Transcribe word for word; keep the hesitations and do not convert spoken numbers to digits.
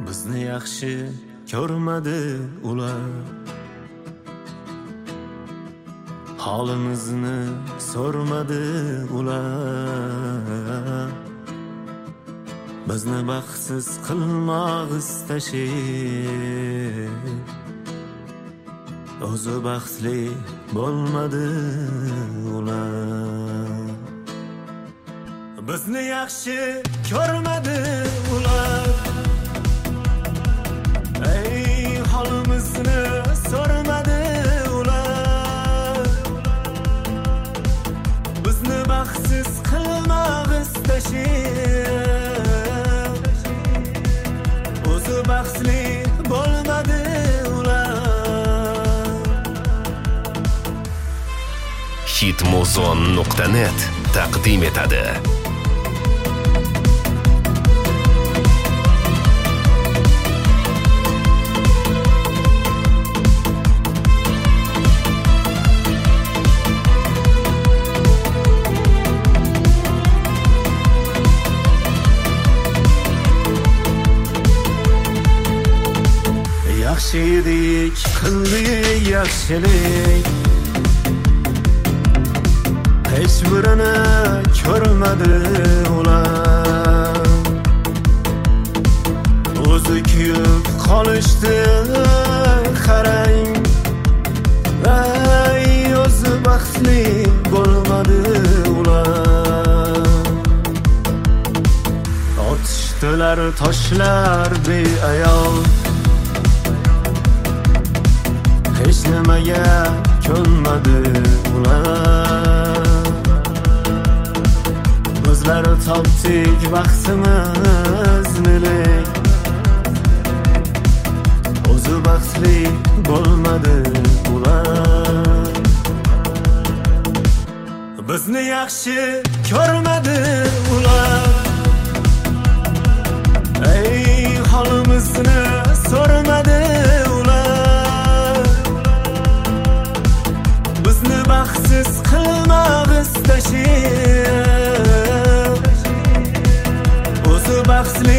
bizni yaxshi ko'rmadi ular, holimizni so'rmadi ular, bizni baxtsiz qilmoq istashib o'zi baxtli bo'lmadi ular. Bizni yaxshi ko'rmadi ular, ey holimizni so'rmadi ular, bizni baxtsiz qilmoq istashib o'zi baxtli bo'lmadi ular. hitmuzon nuqta net taqdim etadi. Yaxshi edik, qildik yaxshilik, hech birini ko'rmadi ular, o'zi kuyib qolishdi qarang, ey o'zi baxtli bo'lmadi ular. Otishdilar toshlar beayov, hech nimaga ko'nmadi ular, bizlar topdik baxtimizni, o'zi baxtli bo'lmadi ular. Bizni yaxshi ko'rmadi ular, ey holimizni so'rmadi ular, bizni baxtsiz qilmoq istashib o'zi baxtli